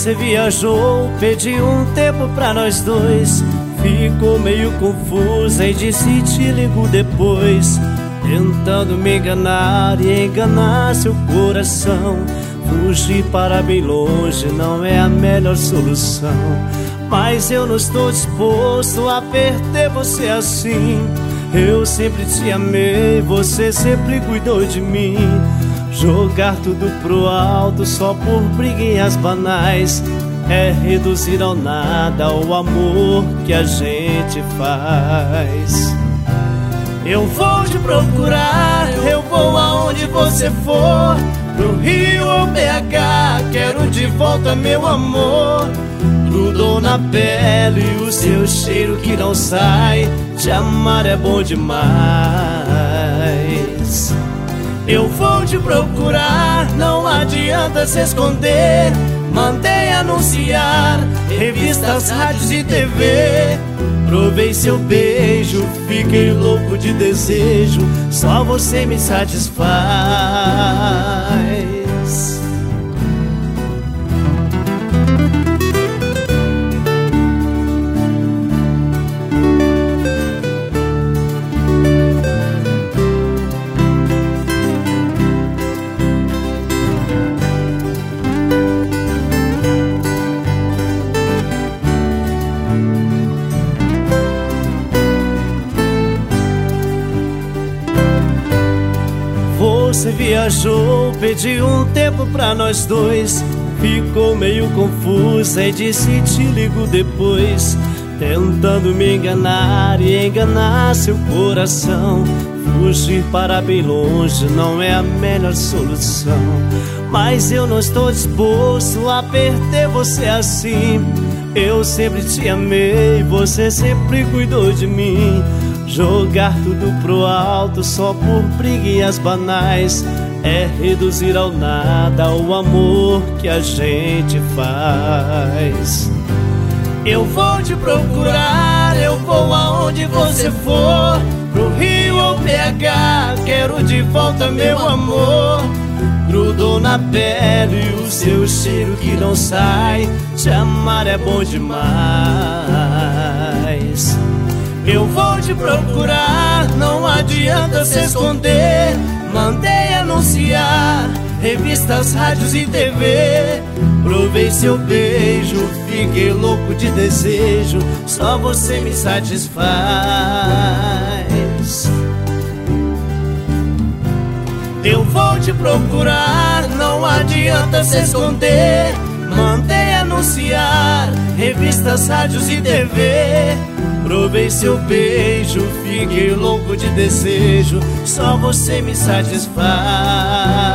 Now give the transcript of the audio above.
Você viajou, pediu um tempo pra nós dois. Ficou meio confusa e disse te ligo depois, tentando me enganar e enganar seu coração. Fugir para bem longe não é a melhor solução, mas eu não estou disposto a perder você assim. Eu sempre te amei, você sempre cuidou de mim. Jogar tudo pro alto só por briguinhas banais é reduzir ao nada o amor que a gente faz. Eu vou te procurar, eu vou aonde você for, pro Rio ou BH, quero de volta meu amor. Grudou na pele o seu cheiro que não sai, te amar é bom demais. Eu vou te procurar, não adianta se esconder. Mandei anunciar, revistas, rádios e TV. Provei seu beijo, fiquei louco de desejo. Só você me satisfaz. Você viajou, pediu um tempo pra nós dois. Ficou meio confusa e disse te ligo depois, tentando me enganar e enganar seu coração. Fugir para bem longe não é a melhor solução, mas eu não estou disposto a perder você assim. Eu sempre te amei, você sempre cuidou de mim. Jogar tudo pro alto só por briguinhas banais é reduzir ao nada o amor que a gente faz. Eu vou te procurar, eu vou aonde você for, pro Rio ou BH, quero de volta meu amor. Grudou na pele o seu cheiro que não sai, te amar é bom demais. Eu vou te procurar, não adianta se esconder. Mandei anunciar, revistas, rádios e TV. Provei seu beijo, fiquei louco de desejo. Só você me satisfaz. Eu vou te procurar, não adianta se esconder. Mandei anunciar, revistas, rádios e TV. Provei seu beijo, fiquei louco de desejo. Só você me satisfaz.